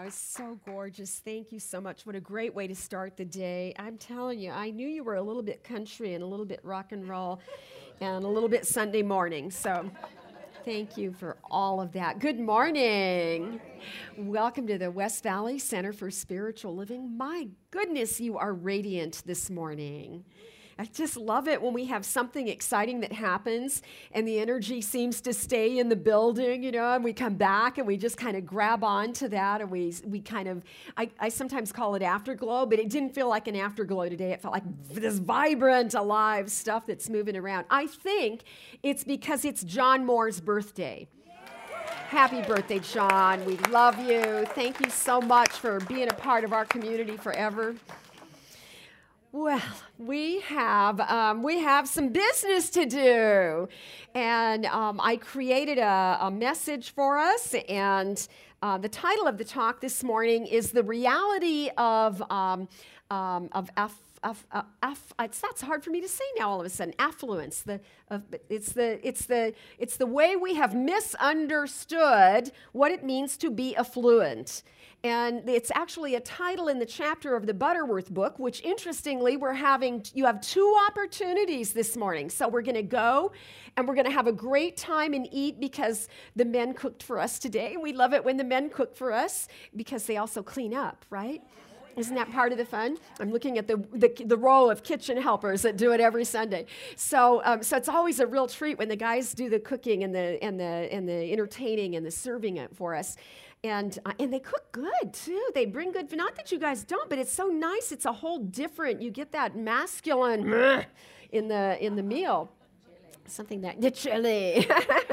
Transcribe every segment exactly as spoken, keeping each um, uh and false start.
it's so gorgeous. Thank you so much. What a great way to start the day. I'm telling you, I knew you were a little bit country and a little bit rock and roll and a little bit Sunday morning. So thank you for all of that. Good morning. Welcome to the West Valley Center for Spiritual Living. My goodness, you are radiant this morning. I just love it when we have something exciting that happens and the energy seems to stay in the building, you know, and we come back and we just kind of grab on to that and we we kind of, I, I sometimes call it afterglow, but it didn't feel like an afterglow today. It felt like this vibrant, alive stuff that's moving around. I think it's because it's John Moore's birthday. Happy birthday, John. We love you. Thank you so much for being a part of our community forever. Well, we have um, we have some business to do, and um, I created a, a message for us, and uh, the title of the talk this morning is "The Reality of um, um, of F." Aff, uh, aff, it's that's hard for me to say now. All of a sudden, affluence. The uh, it's the it's the it's the way we have misunderstood what it means to be affluent. And it's actually a title in the chapter of the Butterworth book, which interestingly, we're having, you have two opportunities this morning. So we're going to go and we're going to have a great time and eat because the men cooked for us today. We love it when the men cook for us because they also clean up, right? Isn't that part of the fun? I'm looking at the, the the row of kitchen helpers that do it every Sunday. So um, so it's always a real treat when the guys do the cooking and the and the and the entertaining and the serving it for us. And uh, and they cook good too. They bring good. Not that you guys don't, but it's so nice. It's a whole different. You get that masculine in the in the meal. Something that the chili.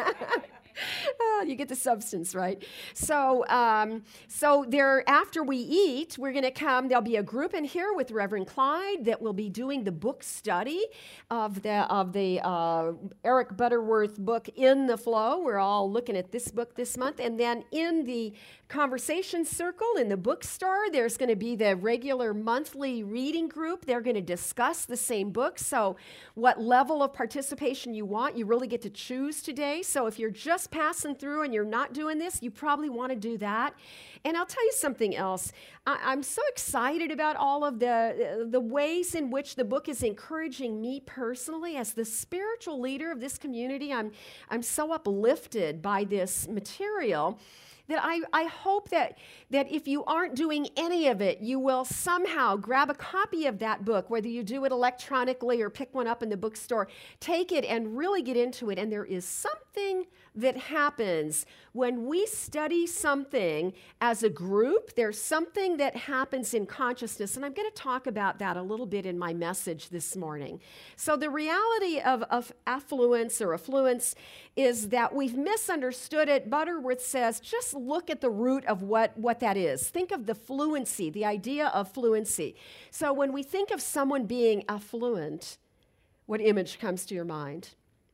Oh, you get the substance, right? So, um, so there. After we eat, we're going to come. There'll be a group in here with Reverend Clyde that will be doing the book study of the of the uh, Eric Butterworth book, In the Flow. We're all looking at this book this month, and then in the conversation circle in the bookstore, there's going to be the regular monthly reading group. They're going to discuss the same book. So, what level of participation you want, you really get to choose today. So, if you're just passing through and you're not doing this, you probably want to do that. And I'll tell you something else. I, I'm so excited about all of the, the ways in which the book is encouraging me personally as the spiritual leader of this community. I'm, I'm so uplifted by this material that I, I hope that, that if you aren't doing any of it, you will somehow grab a copy of that book, whether you do it electronically or pick one up in the bookstore, take it and really get into it. And there is something that happens when we study something as a group. There's something that happens in consciousness, and I'm going to talk about that a little bit in my message this morning. So the reality of, of affluence or affluence is that we've misunderstood it. Butterworth says, just look at the root of what, what that is. Think of the fluency, the idea of fluency. So when we think of someone being affluent, what image comes to your mind?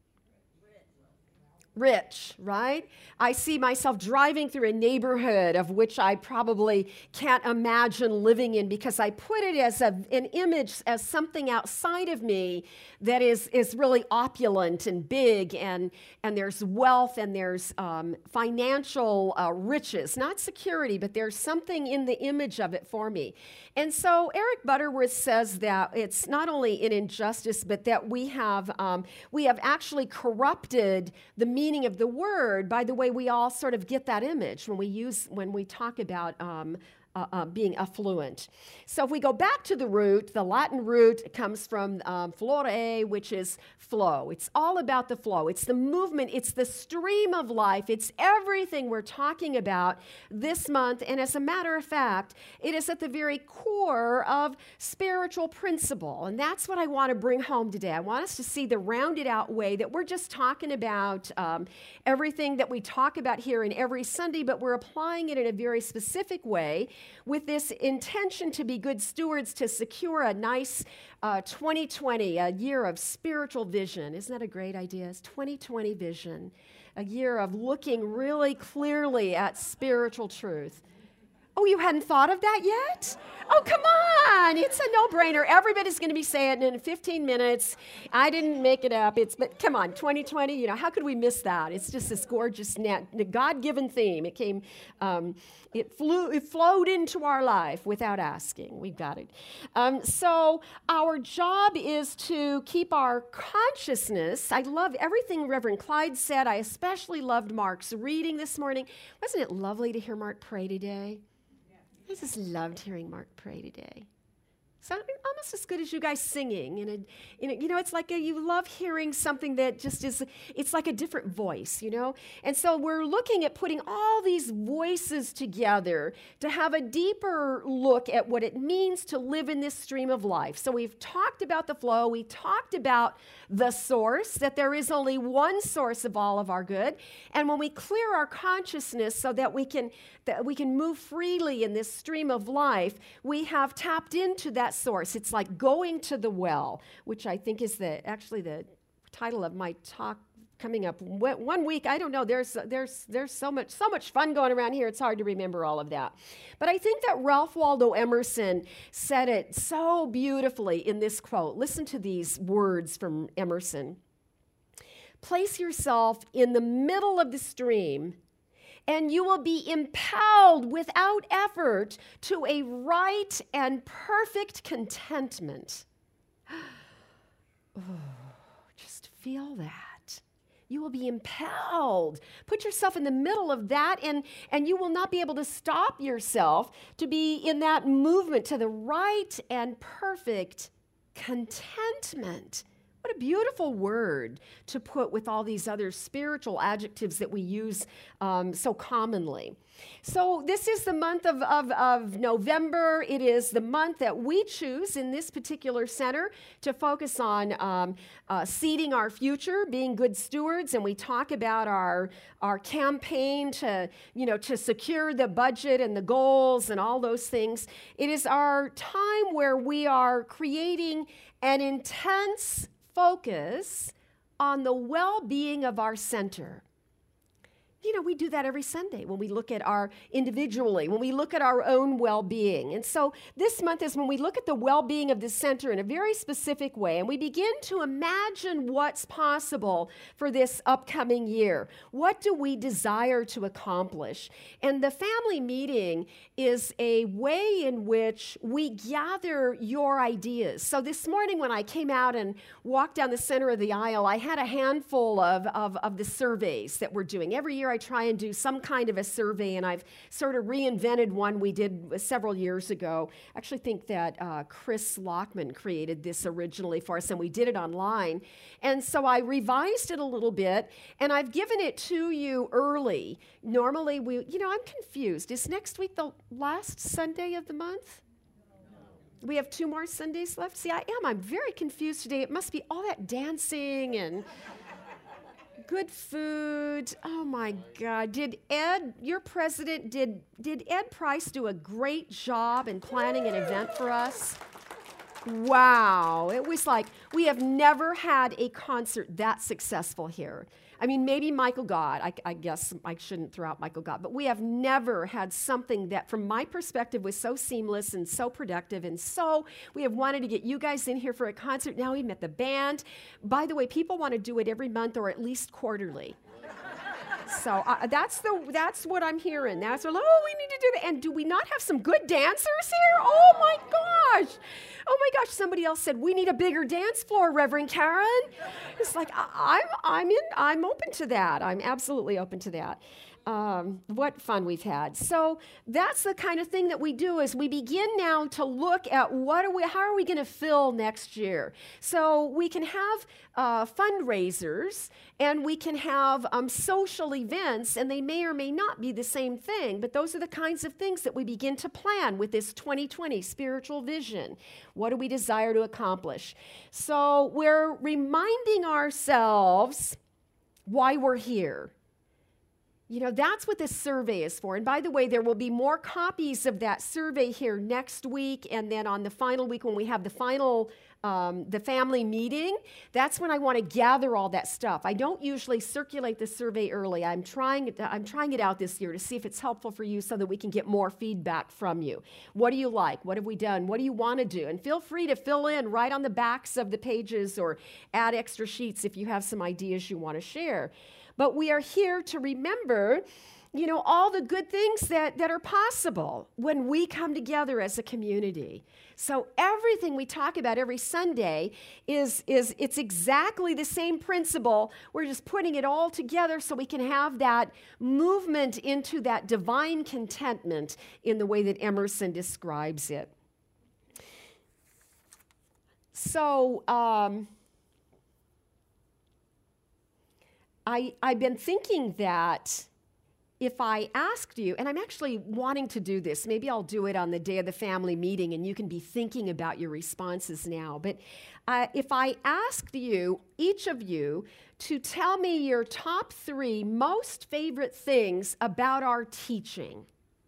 Rich, right? I see myself driving through a neighborhood of which I probably can't imagine living in because I put it as a, an image, as something outside of me that is, is really opulent and big, and, and there's wealth and there's um, financial uh, riches, not security, but there's something in the image of it for me. And so Eric Butterworth says that it's not only an injustice, but that we have, um, we have actually corrupted the meaning meaning of the word by the way we all sort of get that image when we use when we talk about um, uh, uh, being affluent. So if we go back to the root, the Latin root comes from um, flore, which is flow. It's all about the flow. It's the movement. It's the stream of life. It's everything we're talking about this month. And as a matter of fact, it is at the very core of spiritual principle. And that's what I want to bring home today. I want us to see the rounded out way that we're just talking about um, everything that we talk about here in every Sunday, but we're applying it in a very specific way with this intention to be good stewards to secure a nice uh, twenty twenty, a year of spiritual vision. Isn't that a great idea? It's twenty twenty vision, a year of looking really clearly at spiritual truth. Oh, you hadn't thought of that yet? Oh, come on. It's a no-brainer. Everybody's going to be saying it in fifteen minutes. I didn't make it up. It's, but come on, twenty twenty, you know, how could we miss that? It's just this gorgeous, nat- God-given theme. It came, um, it flew, it flowed into our life without asking. We got it. Um, so our job is to keep our consciousness. I love everything Reverend Clyde said. I especially loved Mark's reading this morning. Wasn't it lovely to hear Mark pray today? I just loved hearing Mark pray today. Sounded almost as good as you guys singing. And in a, you know, it's like a, you love hearing something that just is, it's like a different voice, you know? And so we're looking at putting all these voices together to have a deeper look at what it means to live in this stream of life. So we've talked about the flow. We talked about the source, that there is only one source of all of our good. And when we clear our consciousness so that we can, that we can move freely in this stream of life, we have tapped into that source. It's like going to the well, which I think is the actually the title of my talk coming up one week. I don't know. There's there's there's so much so much fun going around here. It's hard to remember all of that. But I think that Ralph Waldo Emerson said it so beautifully in this quote. Listen to these words from Emerson. Place yourself in the middle of the stream, and you will be impelled without effort to a right and perfect contentment. Oh, just feel that. You will be impelled. Put yourself in the middle of that, and, and you will not be able to stop yourself to be in that movement to the right and perfect contentment. What a beautiful word to put with all these other spiritual adjectives that we use um, so commonly. So this is the month of, of, of November. It is the month that we choose in this particular center to focus on um, uh, seeding our future, being good stewards, and we talk about our, our campaign to, you know, to secure the budget and the goals and all those things. It is our time where we are creating an intense focus on the well-being of our center. You know, we do that every Sunday when we look at our individually, when we look at our own well-being. And so this month is when we look at the well-being of the center in a very specific way, and we begin to imagine what's possible for this upcoming year. What do we desire to accomplish? And the family meeting is a way in which we gather your ideas. So this morning when I came out and walked down the center of the aisle, I had a handful of, of, of the surveys that we're doing. Every year I try and do some kind of a survey, and I've sort of reinvented one we did several years ago. I actually think that uh, Chris Lockman created this originally for us, and we did it online. And so I revised it a little bit, and I've given it to you early. Normally, we, you know, I'm confused. Is next week the last Sunday of the month? We have two more Sundays left? See, I am. I'm very confused today. It must be all that dancing and good food. Oh my God. Did Ed, your president, did, did Ed Price do a great job in planning an event for us? Wow. It was like, we have never had a concert that successful here. I mean, maybe Michael Gott. I, I guess I shouldn't throw out Michael Gott, but we have never had something that, from my perspective, was so seamless and so productive. And so we have wanted to get you guys in here for a concert. Now we met the band. By the way, people want to do it every month or at least quarterly. So uh, that's the that's what I'm hearing. That's like, oh, we need to do that. And do we not have some good dancers here? Oh my gosh! Oh my gosh! Somebody else said we need a bigger dance floor, Reverend Karen. It's like I, I'm I'm in. I'm open to that. I'm absolutely open to that. Um, what fun we've had. So that's the kind of thing that we do is we begin now to look at what are we, how are we going to fill next year? So we can have uh, fundraisers and we can have um, social events, and they may or may not be the same thing, but those are the kinds of things that we begin to plan with this twenty twenty spiritual vision. What do we desire to accomplish? So we're reminding ourselves why we're here. You know, that's what this survey is for. And by the way, there will be more copies of that survey here next week. And then on the final week, when we have the final, um, the family meeting, that's when I want to gather all that stuff. I don't usually circulate the survey early. I'm trying, I'm trying it out this year to see if it's helpful for you so that we can get more feedback from you. What do you like? What have we done? What do you want to do? And feel free to fill in right on the backs of the pages or add extra sheets if you have some ideas you want to share. But we are here to remember, you know, all the good things that, that are possible when we come together as a community. So everything we talk about every Sunday is, is it's exactly the same principle. We're just putting it all together so we can have that movement into that divine contentment in the way that Emerson describes it. So, um, I, I've been thinking that if I asked you, and I'm actually wanting to do this, maybe I'll do it on the day of the family meeting and you can be thinking about your responses now, but uh, if I asked you, each of you, to tell me your top three most favorite things about our teaching.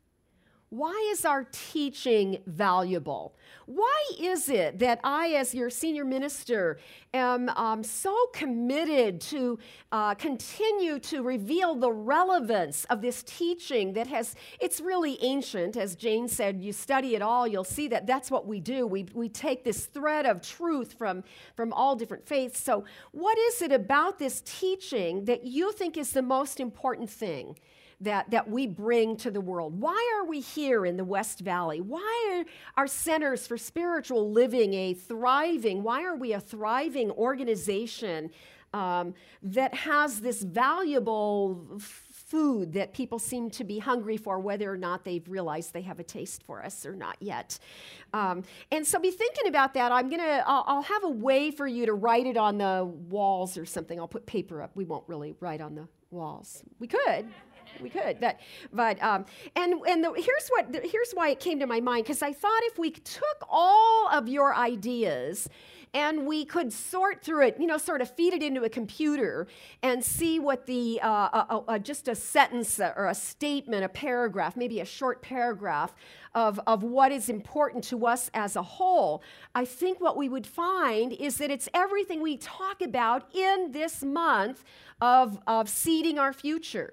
Why is our teaching valuable? Why is it that I, as your senior minister, am um, so committed to uh, continue to reveal the relevance of this teaching that has, it's really ancient. As Jane said, you study it all, you'll see that that's what we do. We, we take this thread of truth from, from all different faiths. So what is it about this teaching that you think is the most important thing that, that we bring to the world? Why are we here in the West Valley? Why are our centers for spiritual living a thriving, why are we a thriving organization um, that has this valuable f- food that people seem to be hungry for, whether or not they've realized they have a taste for us or not yet? Um, and so be thinking about that. I'm gonna, I'll, I'll have a way for you to write it on the walls or something. I'll put paper up. We won't really write on the walls. We could. We could, but, but um, and and the, here's what here's why it came to my mind, because I thought if we took all of your ideas and we could sort through it, you know, sort of feed it into a computer and see what the uh, uh, uh, just a sentence or a statement, a paragraph, maybe a short paragraph of of what is important to us as a whole, I think what we would find is that it's everything we talk about in this month of of seeding our future.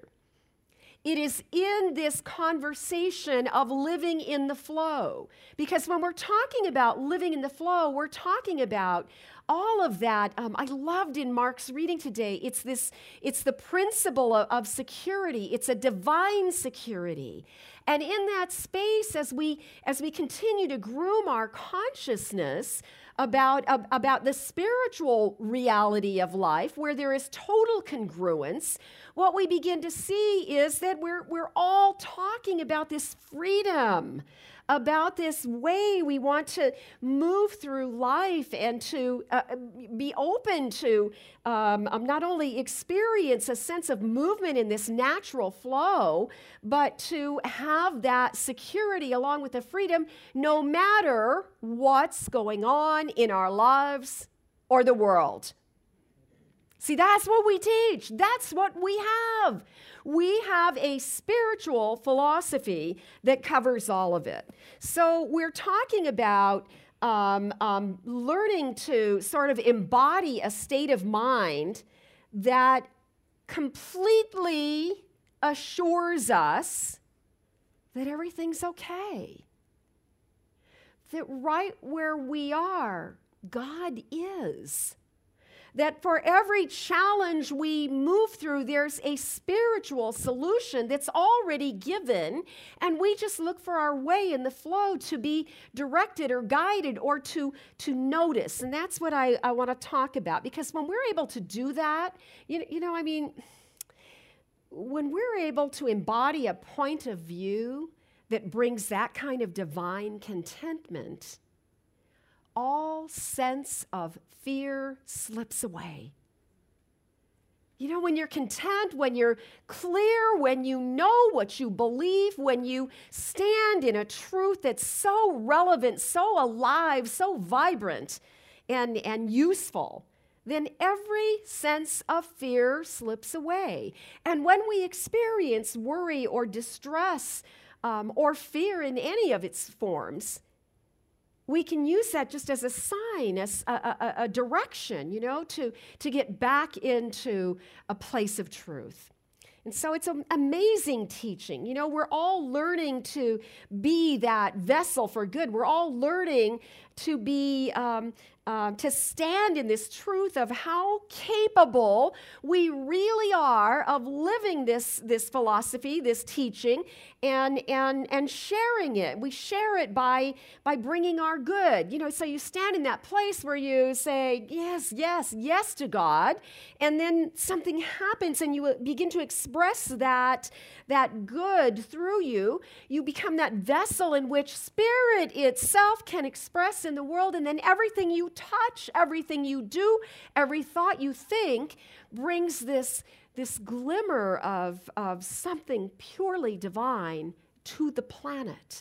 It is in this conversation of living in the flow. Because when we're talking about living in the flow, we're talking about all of that. Um, I loved in Mark's reading today, it's this, it's the principle of, of security. It's a divine security. And in that space, as we, as we continue to groom our consciousness about, uh, about the spiritual reality of life, where there is total congruence, what we begin to see is that we're, we're all talking about this freedom, about this way we want to move through life and to uh, be open to um, um, not only experience a sense of movement in this natural flow, but to have that security along with the freedom no matter what's going on in our lives or the world. See, that's what we teach. That's what we have. We have a spiritual philosophy that covers all of it. So we're talking about um, um, learning to sort of embody a state of mind that completely assures us that everything's okay. That right where we are, God is. That for every challenge we move through, there's a spiritual solution that's already given, and we just look for our way in the flow to be directed or guided or to, to notice. And that's what I, I want to talk about, because when we're able to do that, you, you know, I mean, when we're able to embody a point of view that brings that kind of divine contentment, all sense of fear slips away. You know, when you're content, when you're clear, when you know what you believe, when you stand in a truth that's so relevant, so alive, so vibrant and, and useful, then every sense of fear slips away. And when we experience worry or distress um, or fear in any of its forms, we can use that just as a sign, as a, a, a direction, you know, to, to get back into a place of truth. And so it's an amazing teaching. You know, we're all learning to be that vessel for good. We're all learning to be, um, uh, to stand in this truth of how capable we really are of living this, this philosophy, this teaching, and, and, and sharing it. We share it by, by bringing our good. You know, so you stand in that place where you say, yes, yes, yes to God, and then something happens and you begin to express that, that good through you. You become that vessel in which Spirit itself can express in the world, and then everything you touch, everything you do, every thought you think brings this, this glimmer of, of something purely divine to the planet.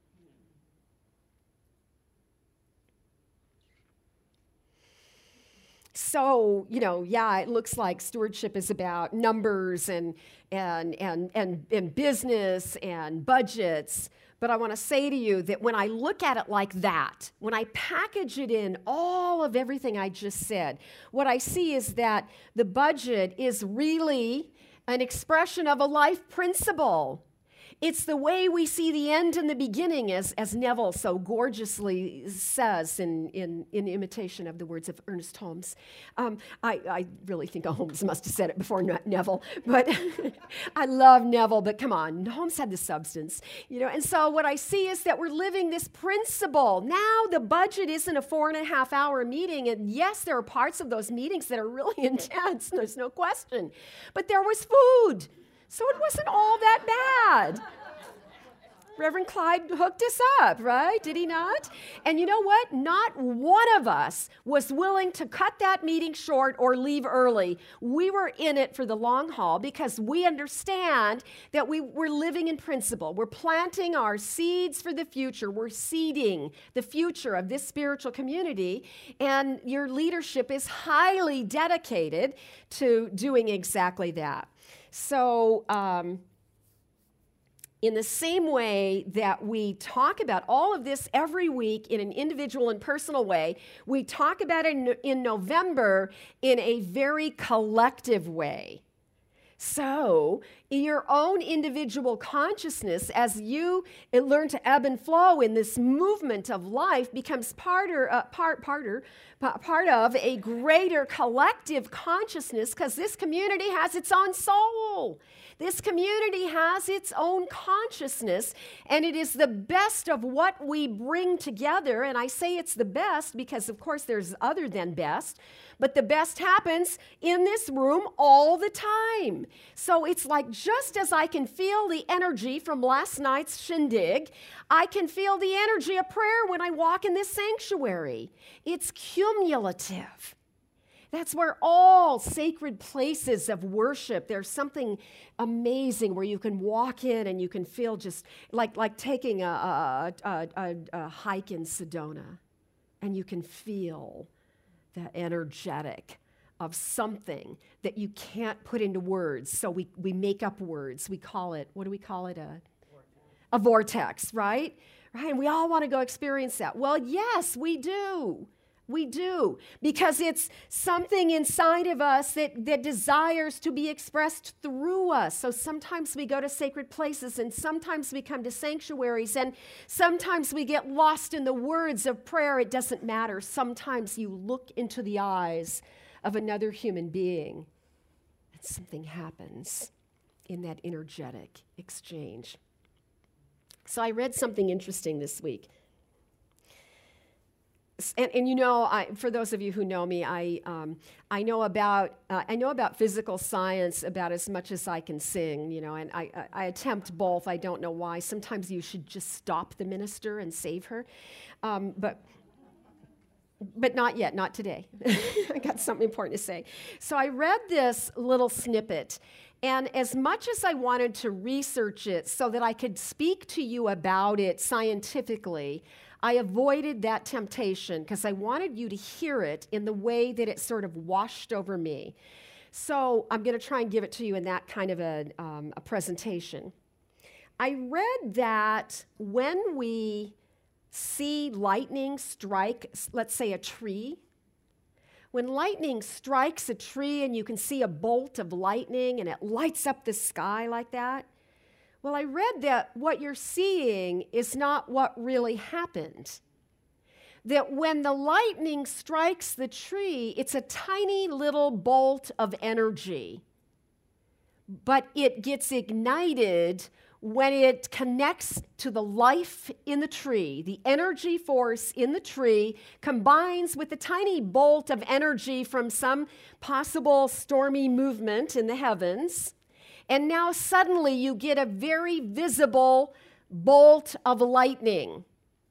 So, you know, yeah, it looks like stewardship is about numbers and and and and, and business and budgets. But I want to say to you that when I look at it like that, when I package it in all of everything I just said, what I see is that the budget is really an expression of a life principle. It's the way we see the end and the beginning, as, as Neville so gorgeously says in, in, in imitation of the words of Ernest Holmes. Um, I, I really think Holmes must have said it before Neville, but I love Neville, but come on, Holmes had the substance. You know, and so what I see is that we're living this principle. Now the budget isn't a four and a half hour meeting, and yes, there are parts of those meetings that are really intense, there's no question, but there was food. So it wasn't all that bad. Reverend Clyde hooked us up, right? Did he not? And you know what? Not one of us was willing to cut that meeting short or leave early. We were in it for the long haul because we understand that we, we're living in principle. We're planting our seeds for the future. We're seeding the future of this spiritual community. And your leadership is highly dedicated to doing exactly that. So, um, in the same way that we talk about all of this every week in an individual and personal way, we talk about it in, in November in a very collective way. So, in your own individual consciousness, as you learn to ebb and flow in this movement of life, becomes part, or, uh, part, parter, part of a greater collective consciousness, because this community has its own soul. This community has its own consciousness, and it is the best of what we bring together. And I say it's the best because, of course, there's other than best, but the best happens in this room all the time. So it's like just as I can feel the energy from last night's shindig, I can feel the energy of prayer when I walk in this sanctuary. It's cumulative. That's where all sacred places of worship, there's something amazing where you can walk in and you can feel just like, like taking a, a, a, a, a hike in Sedona, and you can feel that energetic of something that you can't put into words. So we, we make up words. We call it, what do we call it? A vortex, a vortex, right? Right, and we all want to go experience that. Well, yes, we do. We do, because it's something inside of us that, that desires to be expressed through us. So sometimes we go to sacred places, and sometimes we come to sanctuaries, and sometimes we get lost in the words of prayer. It doesn't matter. Sometimes you look into the eyes of another human being, and something happens in that energetic exchange. So I read something interesting this week. And, and you know, I, for those of you who know me, I um, I know about uh, I know about physical science about as much as I can sing. You know, and I, I, I attempt both. I don't know why. Sometimes you should just stop the minister and save her, um, but but not yet, not today. I got something important to say. So I read this little snippet, And as much as I wanted to research it so that I could speak to you about it scientifically, I avoided that temptation because I wanted you to hear it in the way that it sort of washed over me. So I'm going to try and give it to you in that kind of a, um, a presentation. I read that when we see lightning strike, let's say a tree, when lightning strikes a tree and you can see a bolt of lightning and it lights up the sky like that, well, I read that what you're seeing is not what really happened. That when the lightning strikes the tree, it's a tiny little bolt of energy, but it gets ignited when it connects to the life in the tree. The energy force in the tree combines with the tiny bolt of energy from some possible stormy movement in the heavens. And now suddenly you get a very visible bolt of lightning.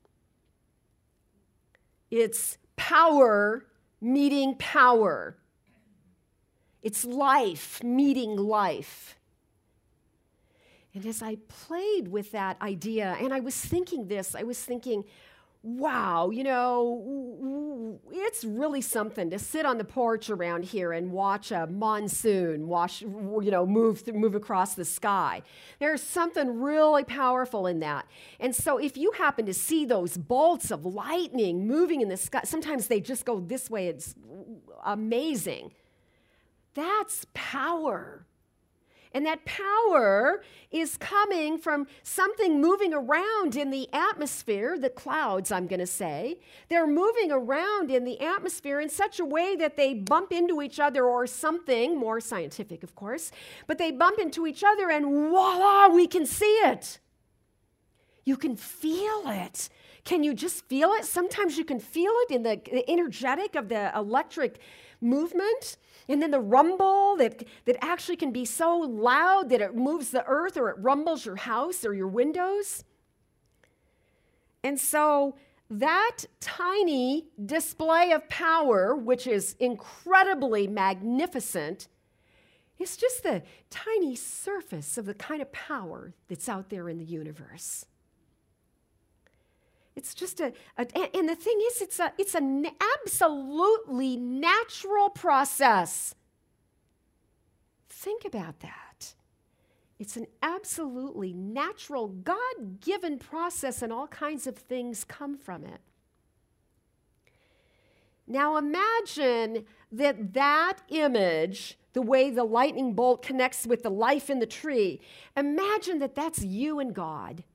It's power meeting power. It's life meeting life. And as I played with that idea, and I was thinking this, I was thinking, wow, you know, it's really something to sit on the porch around here and watch a monsoon wash, you know, move move across the sky. There's something really powerful in that. And so if you happen to see those bolts of lightning moving in the sky, sometimes they just go this way, it's amazing. That's power. And that power is coming from something moving around in the atmosphere, the clouds, I'm going to say. They're moving around in the atmosphere in such a way that they bump into each other or something, more scientific, of course, but they bump into each other and voila, we can see it. You can feel it. Can you just feel it? Sometimes you can feel it in the, the energetic of the electric movement. And then the rumble that, that actually can be so loud that it moves the earth or it rumbles your house or your windows. And so that tiny display of power, which is incredibly magnificent, is just the tiny surface of the kind of power that's out there in the universe. It's just a, a, and the thing is, it's a, it's an absolutely natural process. Think about that. It's an absolutely natural, God-given process, and all kinds of things come from it. Now imagine that that image, the way the lightning bolt connects with the life in the tree, imagine that that's you and God.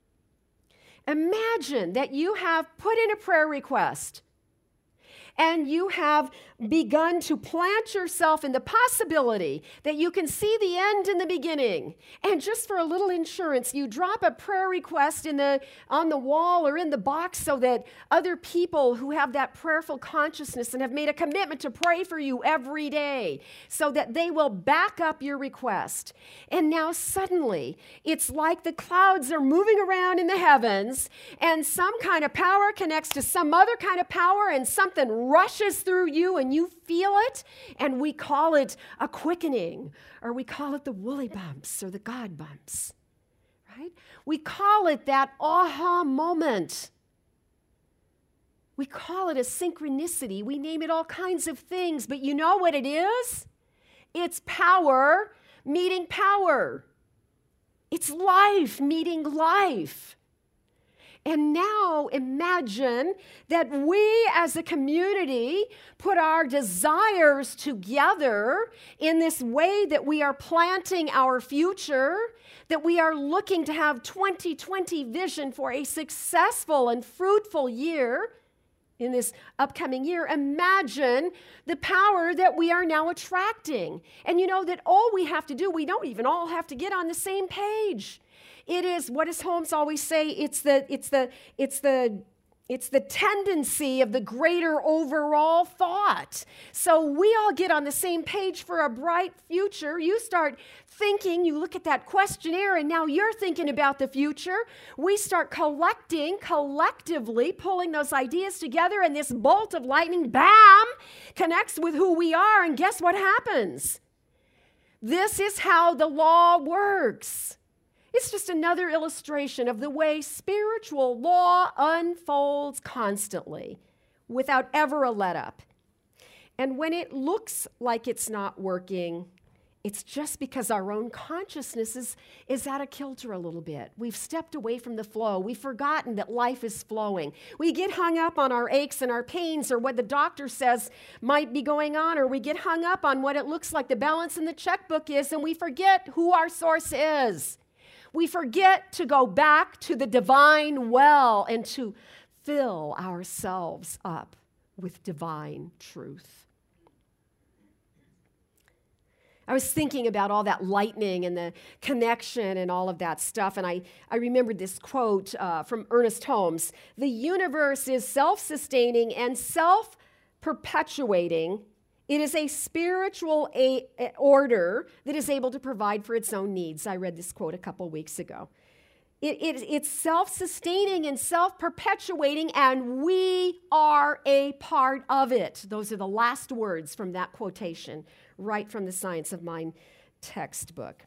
Imagine that you have put in a prayer request and you have begun to plant yourself in the possibility that you can see the end in the beginning. And just for a little insurance, you drop a prayer request in the, on the wall or in the box so that other people who have that prayerful consciousness and have made a commitment to pray for you every day so that they will back up your request. And now suddenly, it's like the clouds are moving around in the heavens and some kind of power connects to some other kind of power and something rushes through you and you feel it, and we call it a quickening, or we call it the woolly bumps or the God bumps, right? We call it that aha moment. We call it a synchronicity. We name it all kinds of things, but you know what it is? It's power meeting power. It's life meeting life. And now imagine that we as a community put our desires together in this way that we are planting our future, that we are looking to have twenty twenty vision for a successful and fruitful year in this upcoming year. Imagine the power that we are now attracting. And you know that all we have to do, we don't even all have to get on the same page. It is, what does Holmes always say? It's the, it's the, it's the, it's the tendency of the greater overall thought. So we all get on the same page for a bright future. You start thinking, you look at that questionnaire, and now you're thinking about the future. We start collecting, collectively pulling those ideas together, and this bolt of lightning, bam, connects with who we are, and guess what happens? This is how the law works. It's just another illustration of the way spiritual law unfolds constantly without ever a let up. And when it looks like it's not working, it's just because our own consciousness is, is out of kilter a little bit. We've stepped away from the flow. We've forgotten that life is flowing. We get hung up on our aches and our pains or what the doctor says might be going on, or we get hung up on what it looks like the balance in the checkbook is, and we forget who our source is. We forget to go back to the divine well and to fill ourselves up with divine truth. I was thinking about all that lightning and the connection and all of that stuff, and I, I remembered this quote uh, from Ernest Holmes. The universe is self-sustaining and self-perpetuating. It is a spiritual a- a order that is able to provide for its own needs. I read this quote a couple weeks ago. It, it, it's self-sustaining and self-perpetuating, and we are a part of it. Those are the last words from that quotation, right from the Science of Mind textbook.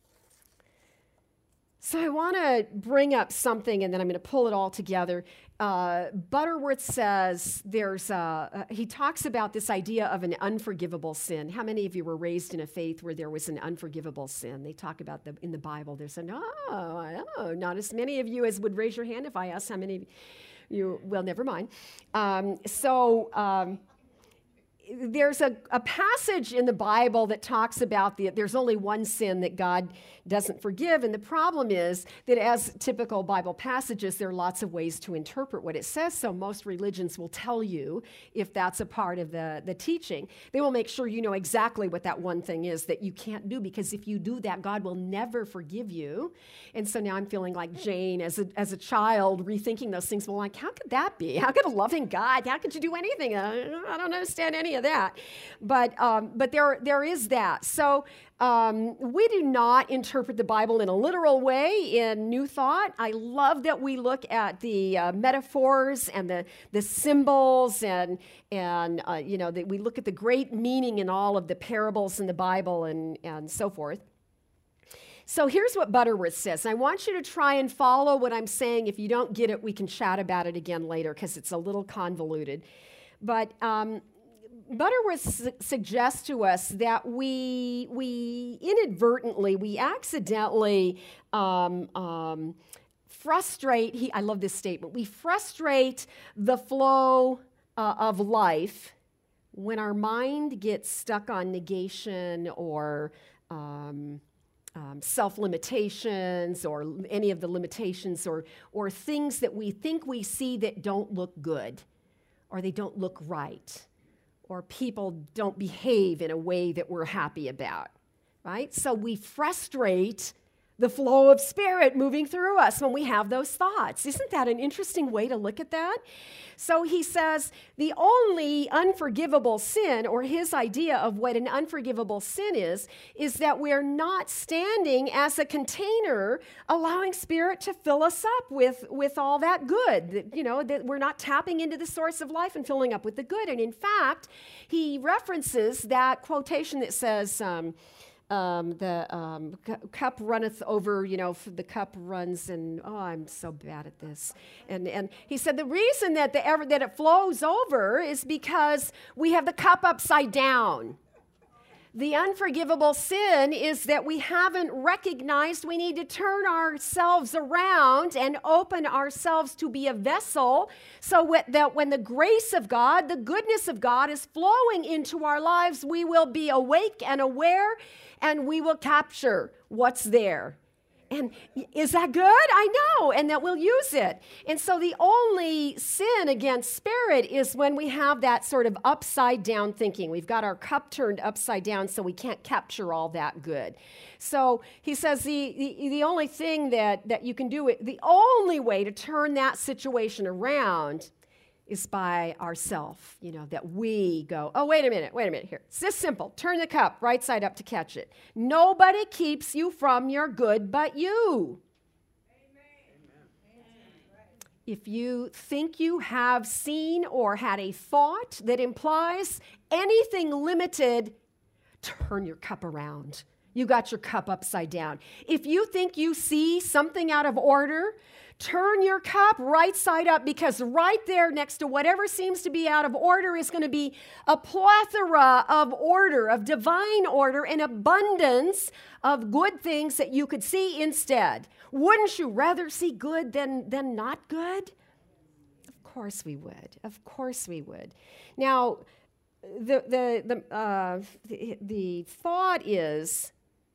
So I want to bring up something, and then I'm going to pull it all together. Uh, Butterworth says there's, a, uh, he talks about this idea of an unforgivable sin. How many of you were raised in a faith where there was an unforgivable sin? They talk about the in the Bible. There's a, no, no, not as many of you as would raise your hand if I asked how many of you, well, never mind. Um, so, um, There's a, a passage in the Bible that talks about the, there's only one sin that God doesn't forgive. And the problem is that as typical Bible passages, there are lots of ways to interpret what it says. So most religions will tell you if that's a part of the, the teaching. They will make sure you know exactly what that one thing is that you can't do, because if you do that, God will never forgive you. And so now I'm feeling like Jane as a, as a child, rethinking those things. Well, like, how could that be? How could a loving God, how could you do anything? I don't understand any of that. But um, but there there is that. So um, we do not interpret the Bible in a literal way in New Thought. I love that we look at the uh, metaphors and the the symbols, and and uh, you know that we look at the great meaning in all of the parables in the Bible and and so forth. So here's what Butterworth says. I want you to try and follow what I'm saying. If you don't get it, we can chat about it again later because it's a little convoluted. But um, Butterworth su- suggests to us that we we inadvertently, we accidentally um, um, frustrate, he, I love this statement, we frustrate the flow uh, of life when our mind gets stuck on negation or um, um, self-limitations or any of the limitations or or things that we think we see that don't look good or they don't look right, or people don't behave in a way that we're happy about, right? So we frustrate the flow of spirit moving through us when we have those thoughts. Isn't that an interesting way to look at that? So he says the only unforgivable sin, or his idea of what an unforgivable sin is, is that we're not standing as a container allowing spirit to fill us up with, with all that good. That, you know, that we're not tapping into the source of life and filling up with the good. And in fact, he references that quotation that says, um, Um, the um, cu- cup runneth over, you know, f- the cup runs, and oh, I'm so bad at this. And and he said the reason that the ever that it flows over is because we have the cup upside down. The unforgivable sin is that we haven't recognized we need to turn ourselves around and open ourselves to be a vessel so that when the grace of God, the goodness of God is flowing into our lives, we will be awake and aware, and we will capture what's there. And is that good? I know, and that we'll use it. And so the only sin against spirit is when we have that sort of upside down thinking. We've got our cup turned upside down, so we can't capture all that good. So he says the, the, the only thing that, that you can do, it, the only way to turn that situation around is by ourselves, you know, that we go, oh, wait a minute, wait a minute here. It's this simple. Turn the cup right side up to catch it. Nobody keeps you from your good but you. Amen. If you think you have seen or had a thought that implies anything limited, turn your cup around. You got your cup upside down. If you think you see something out of order, turn your cup right side up, because right there next to whatever seems to be out of order is going to be a plethora of order, of divine order, and abundance of good things that you could see instead. Wouldn't you rather see good than, than not good? Of course we would. Of course we would. Now, the, the, the, uh, the, the thought is,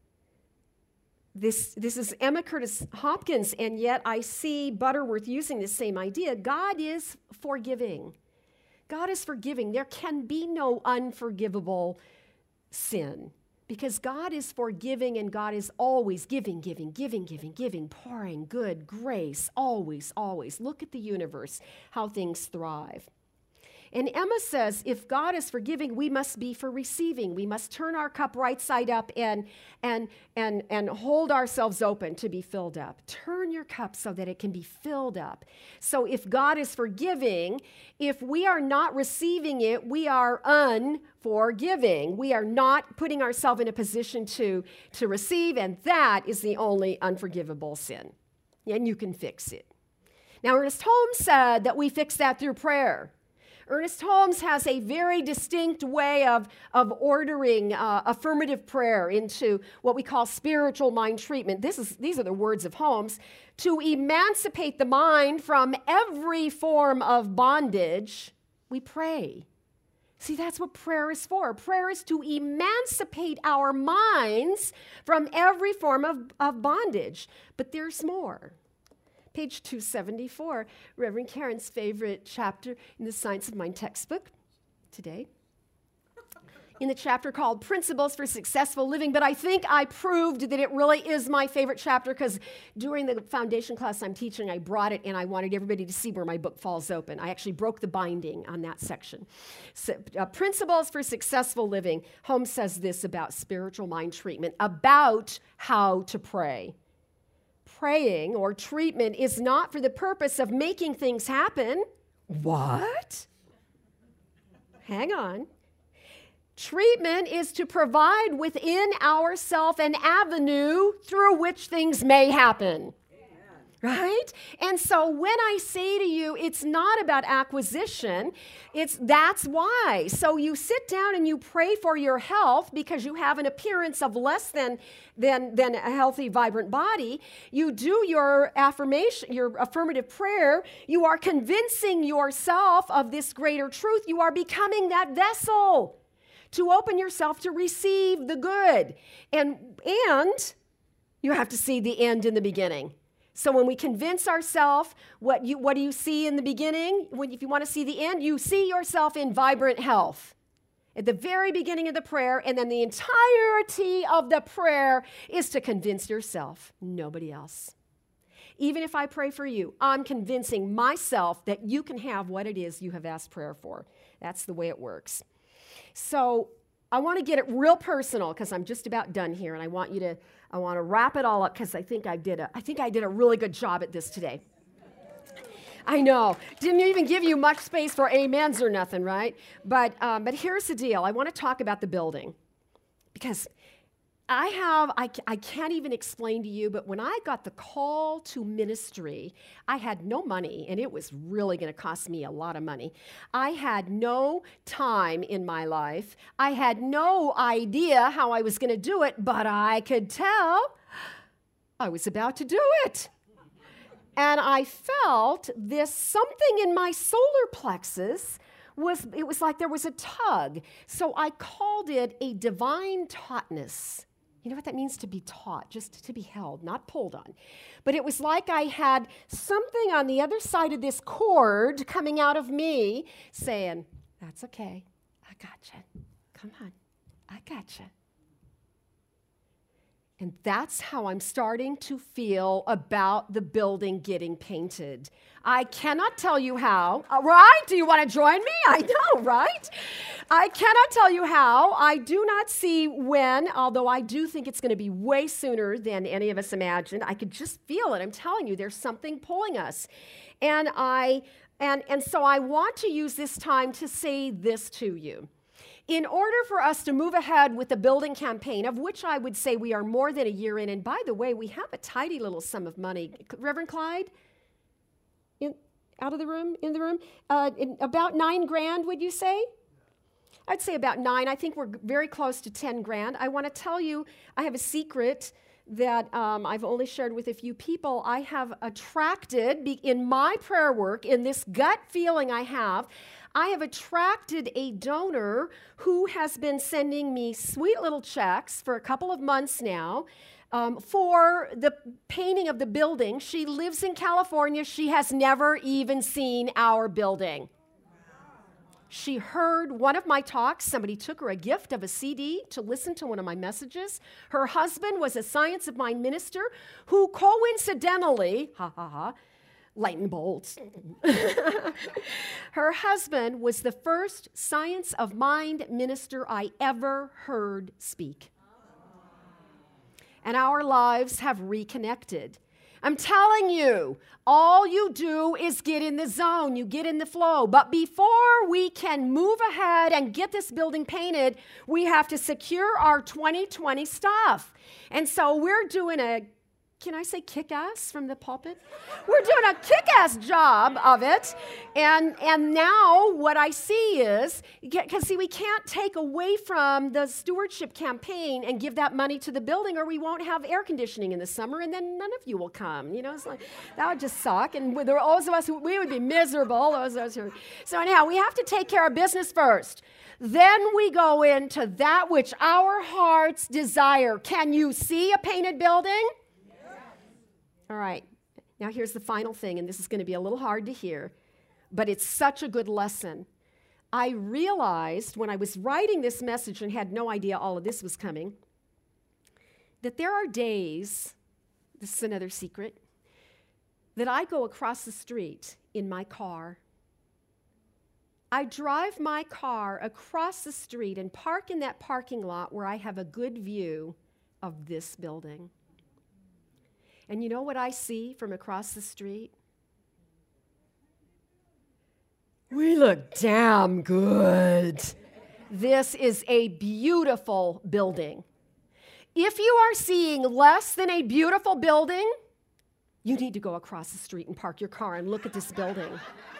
This, this is Emma Curtis Hopkins, and yet I see Butterworth using the same idea. God is forgiving. God is forgiving. There can be no unforgivable sin, because God is forgiving, and God is always giving, giving, giving, giving, giving, pouring good grace, always, always. Look at the universe, how things thrive. And Emma says, if God is forgiving, we must be for receiving. We must turn our cup right side up and, and, and, and hold ourselves open to be filled up. Turn your cup so that it can be filled up. So if God is forgiving, if we are not receiving it, we are unforgiving. We are not putting ourselves in a position to, to receive, and that is the only unforgivable sin. And you can fix it. Now, Ernest Holmes said that we fix that through prayer. Ernest Holmes has a very distinct way of, of ordering uh, affirmative prayer into what we call spiritual mind treatment. This is, these are the words of Holmes. To emancipate the mind from every form of bondage, we pray. See, that's what prayer is for. Prayer is to emancipate our minds from every form of, of bondage. But there's more. Page two seventy-four, Reverend Karen's favorite chapter in the Science of Mind textbook today, in the chapter called Principles for Successful Living. But I think I proved that it really is my favorite chapter, because during the foundation class I'm teaching, I brought it and I wanted everybody to see where my book falls open. I actually broke the binding on that section. So, uh, Principles for Successful Living. Holmes says this about spiritual mind treatment, about how to pray. Praying or treatment is not for the purpose of making things happen. What? Hang on. Treatment is to provide within ourself an avenue through which things may happen. Right? And so when I say to you, it's not about acquisition, it's that's why. So you sit down and you pray for your health because you have an appearance of less than, than, than a healthy, vibrant body. You do your affirmation, your affirmative prayer. You are convincing yourself of this greater truth. You are becoming that vessel to open yourself to receive the good. And, and you have to see the end in the beginning. So when we convince ourselves, what you what do you see in the beginning? When, if you want to see the end, you see yourself in vibrant health at the very beginning of the prayer, and then the entirety of the prayer is to convince yourself, nobody else. Even if I pray for you, I'm convincing myself that you can have what it is you have asked prayer for. That's the way it works. So I want to get it real personal, because I'm just about done here, and I want you to I want to wrap it all up, because I think I did a I think I did a really good job at this today. I know. Didn't even give you much space for amens or nothing, right? But um, but here's the deal. I want to talk about the building, because I have, I, I can't even explain to you, but when I got the call to ministry, I had no money, and it was really going to cost me a lot of money. I had no time in my life. I had no idea how I was going to do it, but I could tell I was about to do it. And I felt this something in my solar plexus was, it was like there was a tug. So I called it a divine tautness. You know what that means, to be taught, just to be held, not pulled on. But it was like I had something on the other side of this cord coming out of me saying, that's okay, I gotcha, come on, I gotcha. And that's how I'm starting to feel about the building getting painted. I cannot tell you how, right? Do you want to join me? I know, right? I cannot tell you how. I do not see when, although I do think it's going to be way sooner than any of us imagined. I could just feel it. I'm telling you, there's something pulling us. And I and and so I want to use this time to say this to you. in order for us to move ahead with the building campaign, of which I would say we are more than a year in, and by the way, we have a tidy little sum of money. Reverend Clyde, in, out of the room, in the room, uh, in about nine grand, would you say? I'd say about nine. I think we're very close to ten grand. I want to tell you, I have a secret that um, I've only shared with a few people. I have attracted, be, in my prayer work, in this gut feeling I have, I have attracted a donor who has been sending me sweet little checks for a couple of months now um, for the painting of the building. She lives in California. She has never even seen our building. She heard one of my talks. Somebody took her a gift of a C D to listen to one of my messages. Her husband was a Science of Mind minister who coincidentally, ha ha ha, lightning bolts. Her husband was the first Science of Mind minister I ever heard speak. And our lives have reconnected. I'm telling you, all you do is get in the zone, you get in the flow. But before we can move ahead and get this building painted, we have to secure our twenty twenty stuff. And so we're doing a, can I say kick-ass from the pulpit? We're doing a kick-ass job of it. And, and now what I see is, because see, we can't take away from the stewardship campaign and give that money to the building, or we won't have air conditioning in the summer, and then none of you will come. You know, it's like, that would just suck. And with those of us, who, we would be miserable. Those of us who, so anyhow, we have to take care of business first. Then we go into that which our hearts desire. Can you see a painted building? All right, now here's the final thing, and this is going to be a little hard to hear, but it's such a good lesson. I realized when I was writing this message and had no idea all of this was coming, that there are days, this is another secret, that I go across the street in my car. I drive my car across the street and park in that parking lot where I have a good view of this building. And you know what I see from across the street? We look damn good. This is a beautiful building. If you are seeing less than a beautiful building, you need to go across the street and park your car and look at this building.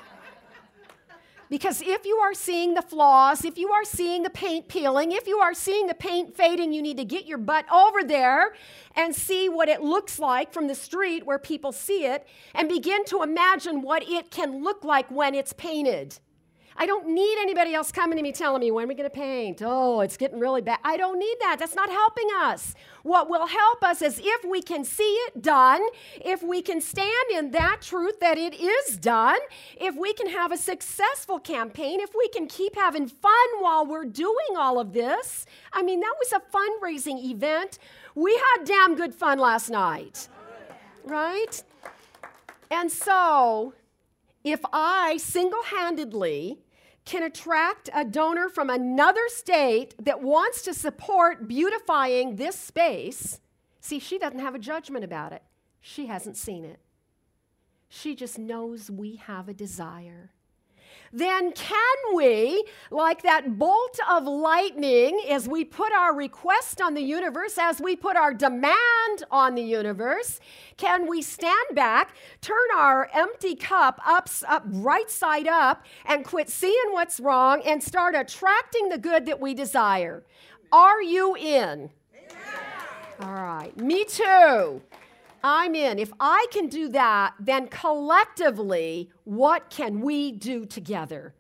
Because if you are seeing the flaws, if you are seeing the paint peeling, if you are seeing the paint fading, you need to get your butt over there and see what it looks like from the street where people see it and begin to imagine what it can look like when it's painted. I don't need anybody else coming to me telling me, when are we going to paint? Oh, it's getting really bad. I don't need that. That's not helping us. What will help us is if we can see it done, if we can stand in that truth that it is done, if we can have a successful campaign, if we can keep having fun while we're doing all of this. I mean, that was a fundraising event. We had damn good fun last night, right? And so, if I single-handedly can attract a donor from another state that wants to support beautifying this space, see, she doesn't have a judgment about it. She hasn't seen it. She just knows we have a desire. Then can we, like that bolt of lightning, as we put our request on the universe, as we put our demand on the universe, can we stand back, turn our empty cup up, up right side up, and quit seeing what's wrong and start attracting the good that we desire? Are you in? Yeah. All right, me too. I'm in. If I can do that, then collectively, what can we do together?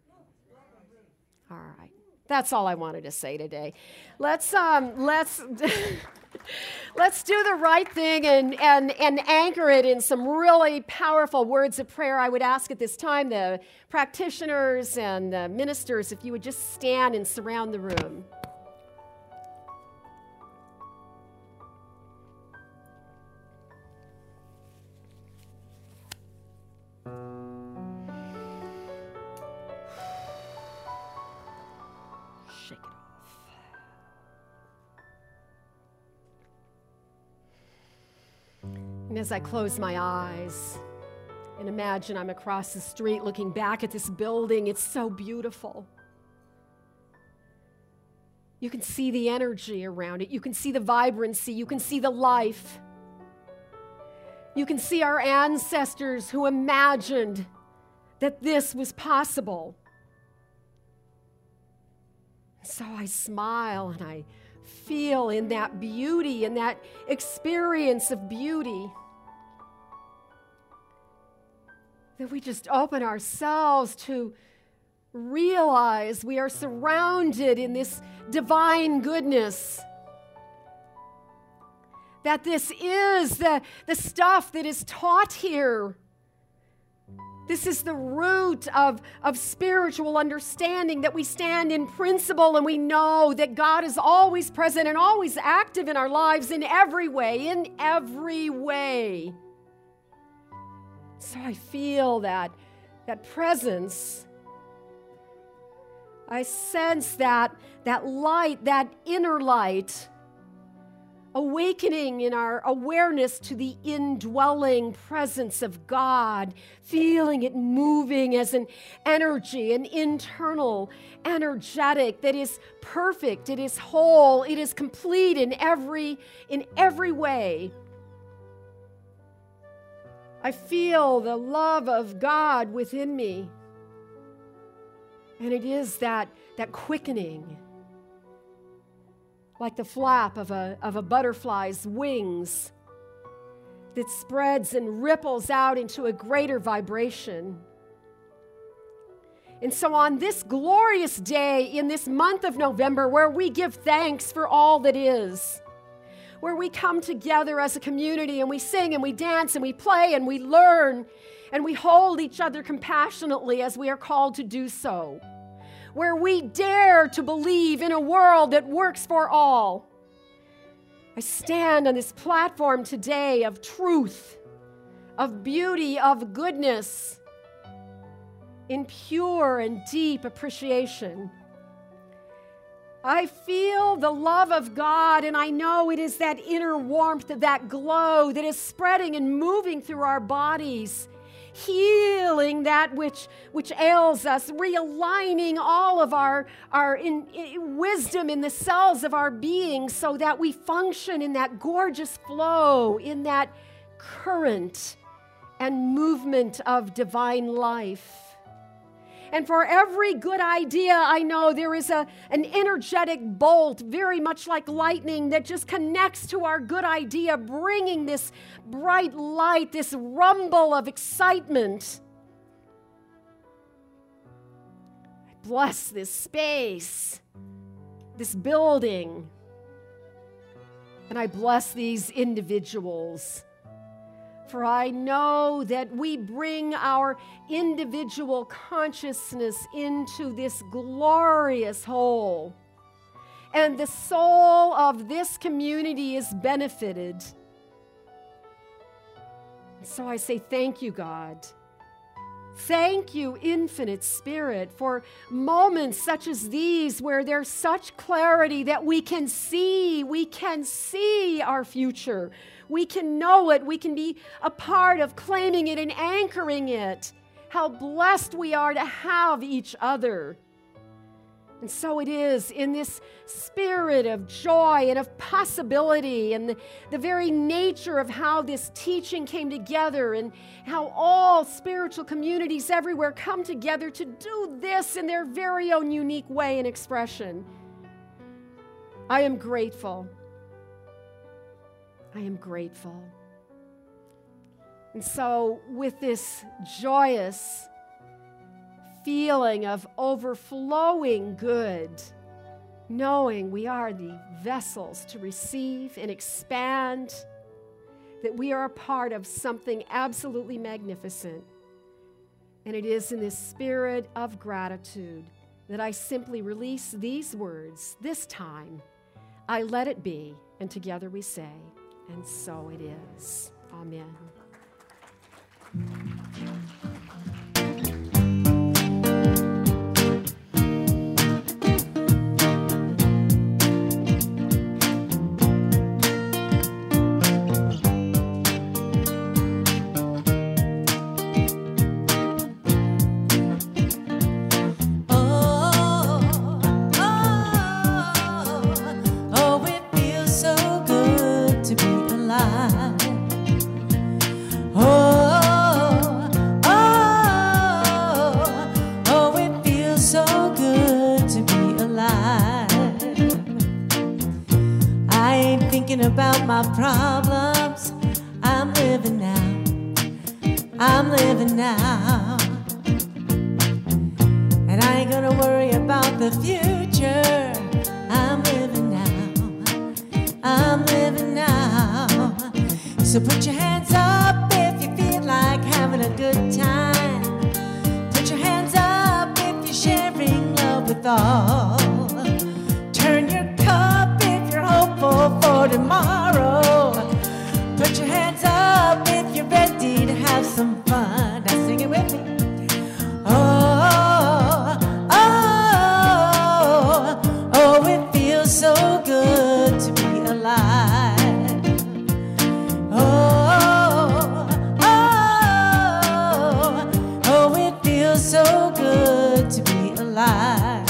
All right. That's all I wanted to say today. Let's um let's let's do the right thing and and and anchor it in some really powerful words of prayer. I would ask at this time the practitioners and the ministers if you would just stand and surround the room. And as I close my eyes and imagine I'm across the street looking back at this building, it's so beautiful. You can see the energy around it. You can see the vibrancy. You can see the life. You can see our ancestors who imagined that this was possible. So I smile and I feel in that beauty, in that experience of beauty, that we just open ourselves to realize we are surrounded in this divine goodness. That this is the, the stuff that is taught here. This is the root of, of spiritual understanding, that we stand in principle and we know that God is always present and always active in our lives in every way, in every way. So I feel that, that presence. I sense that, that light, that inner light, awakening in our awareness to the indwelling presence of God, feeling it moving as an energy, an internal, energetic that is perfect, it is whole, it is complete in every, in every way. I feel the love of God within me, and it is that, that quickening, like the flap of a, of a butterfly's wings that spreads and ripples out into a greater vibration. And so on this glorious day in this month of November, where we give thanks for all that is, where we come together as a community and we sing and we dance and we play and we learn and we hold each other compassionately as we are called to do so, where we dare to believe in a world that works for all. I stand on this platform today of truth, of beauty, of goodness, in pure and deep appreciation. I feel the love of God, and I know it is that inner warmth, that glow that is spreading and moving through our bodies, healing that which, which ails us, realigning all of our, our in, in wisdom in the cells of our being so that we function in that gorgeous flow, in that current and movement of divine life. And for every good idea, I know there is a, an energetic bolt, very much like lightning, that just connects to our good idea, bringing this bright light, this rumble of excitement. I bless this space, this building, and I bless these individuals. For I know that we bring our individual consciousness into this glorious whole. And the soul of this community is benefited. So I say thank you, God. Thank you, Infinite Spirit, for moments such as these where there's such clarity that we can see, we can see our future. We can know it. We can be a part of claiming it and anchoring it. How blessed we are to have each other. And so it is in this spirit of joy and of possibility and the, the very nature of how this teaching came together and how all spiritual communities everywhere come together to do this in their very own unique way and expression. I am grateful. I am grateful. And so with this joyous feeling of overflowing good, knowing we are the vessels to receive and expand, that we are a part of something absolutely magnificent. And it is in this spirit of gratitude that I simply release these words this time. I let it be, and together we say, and so it is. Amen. Oh, oh, oh. living now. I'm living now. And I ain't gonna worry about the future. I'm living now. I'm living now. So put your hands up if you feel like having a good time. Put your hands up if you're sharing love with all. Turn your cup if you're hopeful for tomorrow. Put your hands up if you're ready to have some fun. Now sing it with me. Oh, oh, oh, it feels so good to be alive. Oh, oh, oh, it feels so good to be alive.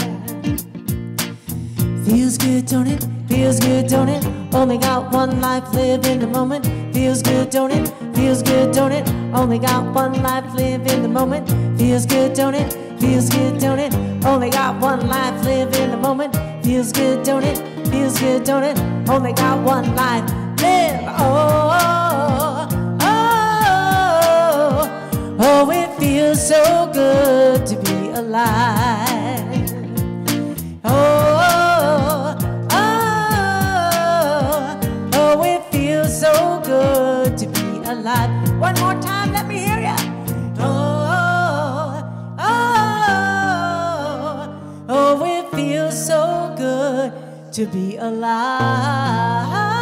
Feels good, don't it? Feels good, don't it? Only got one life, live in the moment. Feels good, don't it? Feels good, don't it? Only got one life, live in the moment. Feels good, don't it? Feels good, don't it? Only got one life, live in the moment. Feels good, don't it? Feels good, don't it? Only got one life, live. Oh, oh, oh, oh, it feels so good to be alive. Oh, so good to be alive. One more time, let me hear ya. Oh, oh, oh, it feels so good to be alive.